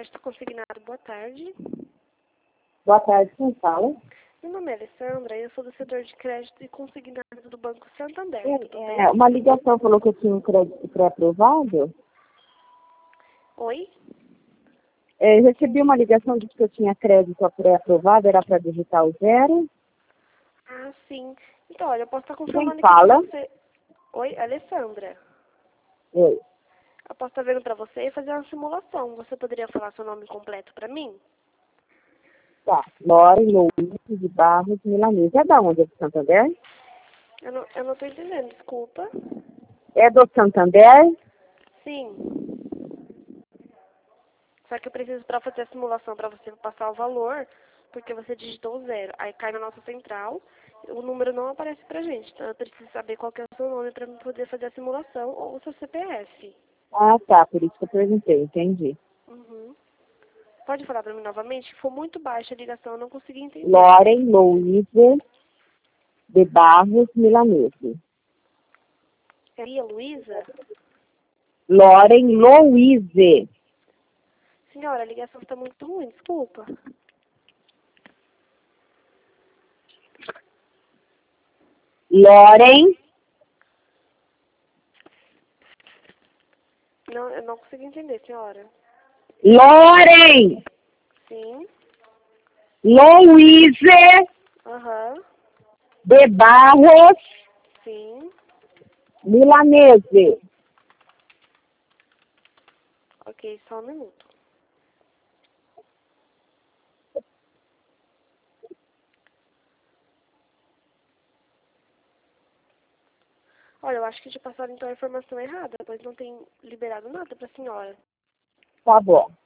crédito consignado. Boa tarde. Boa tarde, quem fala? Meu nome é Alessandra e eu sou do setor de crédito e consignado do Banco Santander. Tudo bem? Uma ligação falou que eu tinha um crédito pré-aprovado. Oi? Eu recebi uma ligação de que eu tinha crédito pré-aprovado, era para digitar o zero. Ah, sim. Então, olha, eu posso estar Quem confirmando aqui fala? pra você. Oi, Alessandra. Oi. Eu posso estar vendo pra você e fazer uma simulação. Você poderia falar seu nome completo pra mim? Tá. Lore Luiz de Barros Milanese. É da onde? É do Santander? Eu não tô entendendo, desculpa. É do Santander? Sim. Só que eu preciso pra fazer a simulação pra você passar o valor, porque você digitou o zero. Aí cai na nossa central, o número não aparece pra gente. Então eu preciso saber qual que é o seu nome pra poder fazer a simulação ou o seu CPF. Ah, tá. Por isso que eu perguntei. Entendi. Uhum. Pode falar pra mim novamente? Foi muito baixa a ligação, eu não consegui entender. Loren Luiz de Barros Milanese. É Maria Luísa? Loren Louise. Senhora, a ligação está muito ruim, desculpa. Loren Não, eu não consegui entender, senhora. Loren Sim. Louise Aham. de Barros Sim. Milanese. Ok, só um minuto. Olha, eu acho que te passaram então a informação errada, pois não tem liberado nada pra senhora. Tá bom.